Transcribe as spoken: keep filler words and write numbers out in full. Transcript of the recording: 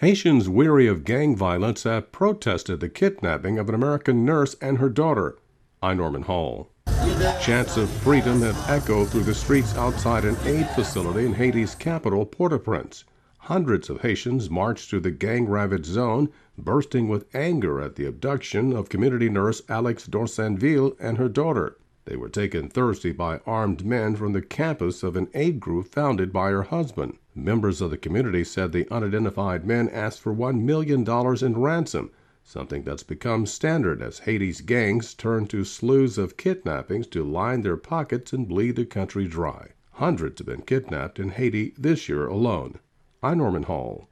Haitians weary of gang violence have protested the kidnapping of an American nurse and her daughter. I'm Norman Hall. Chants of freedom have echoed through the streets outside an aid facility in Haiti's capital, Port-au-Prince. Hundreds of Haitians marched through the gang-ravaged zone, bursting with anger at the abduction of community nurse Alex Dorsainville and her daughter. They were taken Thursday by armed men from the campus of an aid group founded by her husband. Members of the community said the unidentified men asked for one million dollars in ransom, something that's become standard as Haiti's gangs turn to slews of kidnappings to line their pockets and bleed the country dry. Hundreds have been kidnapped in Haiti this year alone. I'm Norman Hall.